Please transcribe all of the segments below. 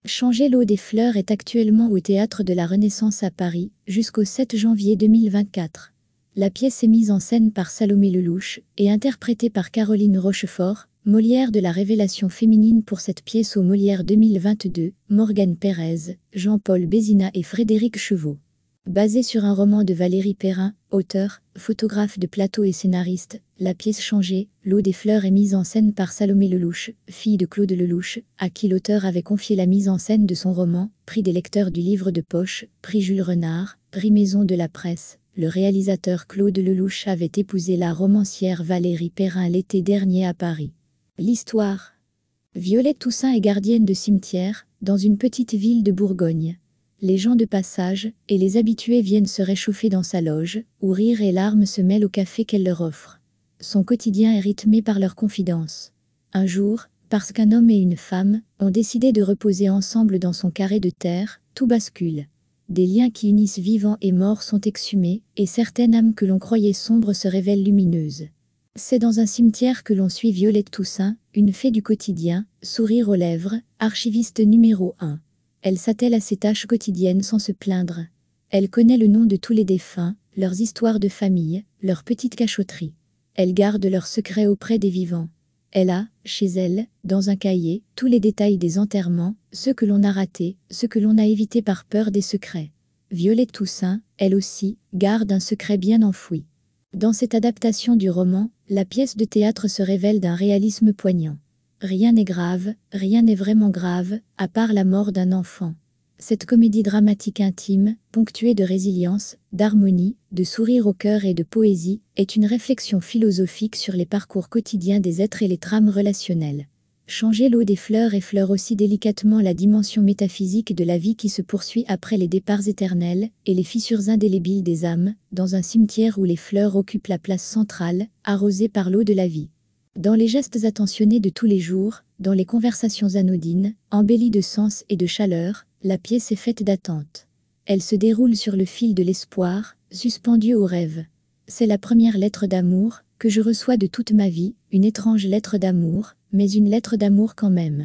Changer l'eau des fleurs est actuellement au Théâtre de la Renaissance à Paris, jusqu'au 7 janvier 2024. La pièce est mise en scène par Salomé Lelouch et interprétée par Caroline Rochefort, Molière de la révélation féminine pour cette pièce au Molière 2022, Morgane Pérez, Jean-Paul Bézina et Frédéric Chevaux. Basée sur un roman de Valérie Perrin, auteur, photographe de plateau et scénariste, la pièce Changer, l'eau des fleurs est mise en scène par Salomé Lelouch, fille de Claude Lelouch, à qui l'auteur avait confié la mise en scène de son roman, prix des lecteurs du livre de poche, prix Jules Renard, prix Maison de la Presse. Le réalisateur Claude Lelouch avait épousé la romancière Valérie Perrin l'été dernier à Paris. L'histoire. Violette Toussaint est gardienne de cimetière, dans une petite ville de Bourgogne. Les gens de passage et les habitués viennent se réchauffer dans sa loge, où rire et larmes se mêlent au café qu'elle leur offre. Son quotidien est rythmé par leurs confidences. Un jour, parce qu'un homme et une femme ont décidé de reposer ensemble dans son carré de terre, tout bascule. Des liens qui unissent vivants et morts sont exhumés, et certaines âmes que l'on croyait sombres se révèlent lumineuses. C'est dans un cimetière que l'on suit Violette Toussaint, une fée du quotidien, sourire aux lèvres, archiviste numéro 1. Elle s'attelle à ses tâches quotidiennes sans se plaindre. Elle connaît le nom de tous les défunts, leurs histoires de famille, leurs petites cachotteries. Elle garde leurs secrets auprès des vivants. Elle a, chez elle, dans un cahier, tous les détails des enterrements, ceux que l'on a ratés, ceux que l'on a évités par peur des secrets. Violette Toussaint, elle aussi, garde un secret bien enfoui. Dans cette adaptation du roman, la pièce de théâtre se révèle d'un réalisme poignant. Rien n'est grave, rien n'est vraiment grave, à part la mort d'un enfant. Cette comédie dramatique intime, ponctuée de résilience, d'harmonie, de sourire au cœur et de poésie, est une réflexion philosophique sur les parcours quotidiens des êtres et les trames relationnelles. Changer l'eau des fleurs effleure aussi délicatement la dimension métaphysique de la vie qui se poursuit après les départs éternels et les fissures indélébiles des âmes, dans un cimetière où les fleurs occupent la place centrale, arrosées par l'eau de la vie. Dans les gestes attentionnés de tous les jours, dans les conversations anodines, embellies de sens et de chaleur, la pièce est faite d'attente. Elle se déroule sur le fil de l'espoir, suspendue au rêve. C'est la première lettre d'amour que je reçois de toute ma vie, une étrange lettre d'amour, mais une lettre d'amour quand même.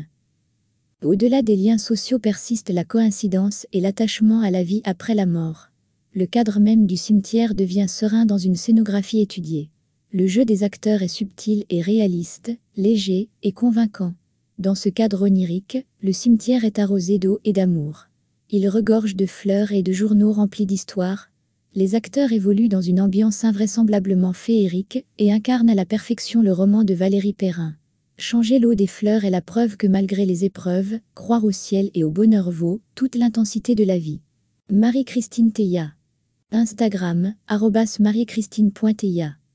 Au-delà des liens sociaux persiste la coïncidence et l'attachement à la vie après la mort. Le cadre même du cimetière devient serein dans une scénographie étudiée. Le jeu des acteurs est subtil et réaliste, léger et convaincant. Dans ce cadre onirique, le cimetière est arrosé d'eau et d'amour. Il regorge de fleurs et de journaux remplis d'histoires. Les acteurs évoluent dans une ambiance invraisemblablement féerique et incarnent à la perfection le roman de Valérie Perrin. Changer l'eau des fleurs est la preuve que malgré les épreuves, croire au ciel et au bonheur vaut toute l'intensité de la vie. Marie-Christine Theillat. Instagram, @mariechristine.theillat